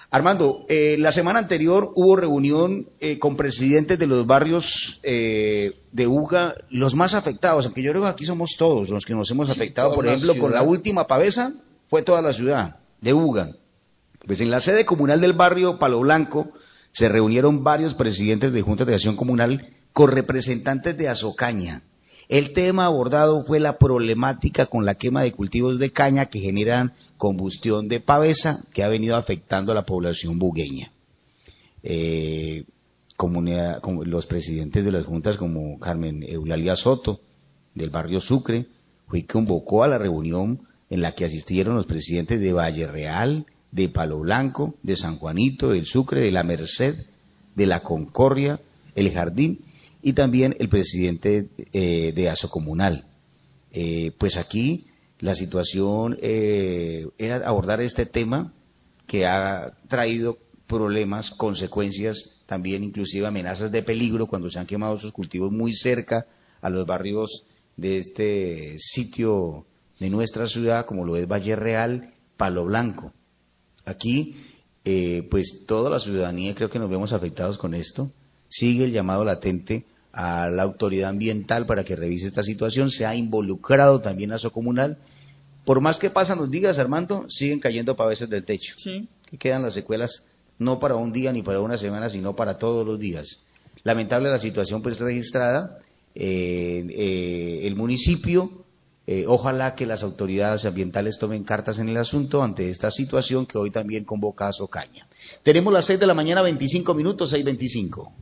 Armando, la semana anterior hubo reunión con presidentes de los barrios de Buga, los más afectados, aunque yo creo que aquí somos todos los que nos hemos afectado. Por ejemplo, con la última pavesa fue toda la ciudad de Buga. Pues en la sede comunal del barrio Palo Blanco se reunieron varios presidentes de juntas de acción comunal con representantes de Azocaña. El tema abordado fue la problemática con la quema de cultivos de caña que generan combustión de pavesa que ha venido afectando a la población bugueña. Como los presidentes de las juntas como Carmen Eulalia Soto del barrio Sucre fue convocó a la reunión en la que asistieron los presidentes de Valle Real, de Palo Blanco, de San Juanito, del Sucre, de La Merced, de La Concordia, El Jardín y también el presidente de Asocomunal. Pues aquí la situación era abordar este tema que ha traído problemas, consecuencias, también inclusive amenazas de peligro cuando se han quemado esos cultivos muy cerca a los barrios de este sitio de nuestra ciudad, como lo es Valle Real, Palo Blanco. Aquí, pues toda la ciudadanía creo que nos vemos afectados con esto. Sigue el llamado latente a la autoridad ambiental para que revise esta situación. Se ha involucrado también a Asocomunal. Por más que pasan los días, Armando, siguen cayendo pavesas del techo. Sí. Que quedan las secuelas no para un día ni para una semana, sino para todos los días. Lamentable la situación pues registrada. El municipio, ojalá que las autoridades ambientales tomen cartas en el asunto ante esta situación que hoy también convoca a Azocaña. Tenemos las 6 de la mañana, 25 minutos, 6:25.